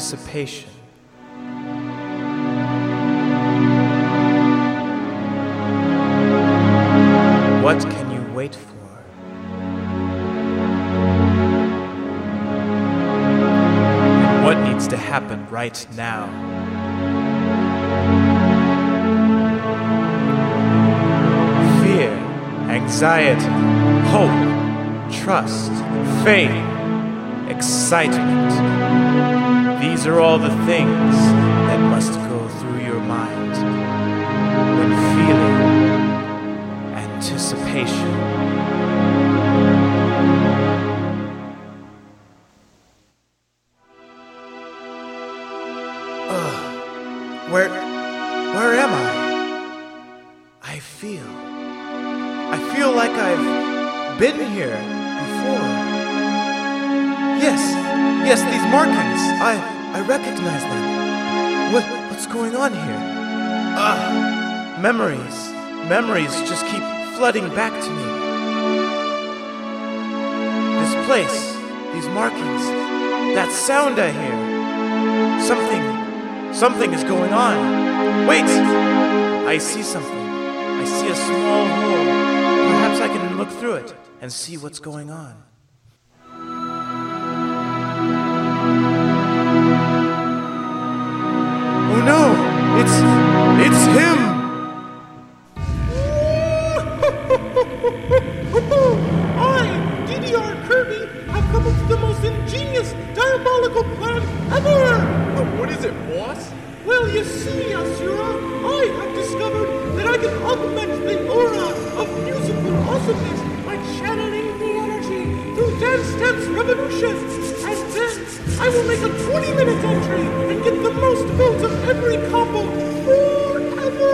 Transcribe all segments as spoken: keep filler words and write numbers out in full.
anticipation. What can you wait for? And what needs to happen right now? Fear, anxiety, hope, trust, faith, excitement. These are all the things that must go through your mind when feeling anticipation. Ugh. Where, where am I? I feel, I feel like I've been here before. Yes, yes, these markings, I, I recognize them. What, what's going on here? Ugh, memories, memories just keep flooding back to me. This place, these markings, that sound I hear. Something, something is going on. Wait, I see something. I see a small hole. Perhaps I can look through it and see what's going on. Oh no, it's, it's him! I, D D R Kirby, have come up with the most ingenious, diabolical plan ever! What is it, boss? Well, you see, Asura, I have discovered that I can augment the aura of musical awesomeness by channeling the energy through Dance Dance Revolution. And then I will make a twenty-minute entry and get the most votes of every combo forever!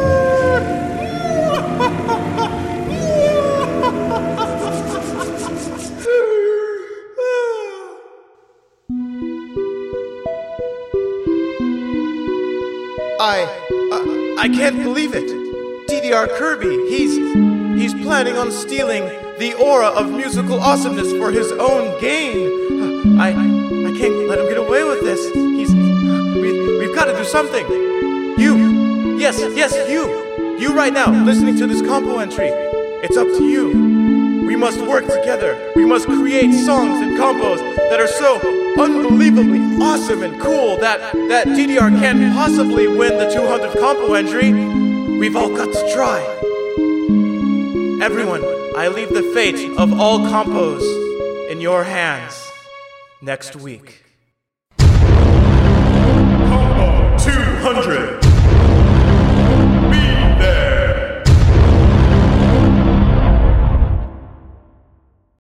I, I, I can't believe it. D D R Kirby, he's, he's planning on stealing the aura of musical awesomeness for his own gain. I, I can't let him get away with this. He's, we, we've got to do something. You, yes, yes, you, you right now, listening to this compo entry. It's up to you. We must work together. We must create songs and combos that are so unbelievably awesome and cool that, that D D R can't possibly win the two hundredth compo entry. We've all got to try. Everyone, I leave the fate of all compos in your hands next week. Combo two hundred!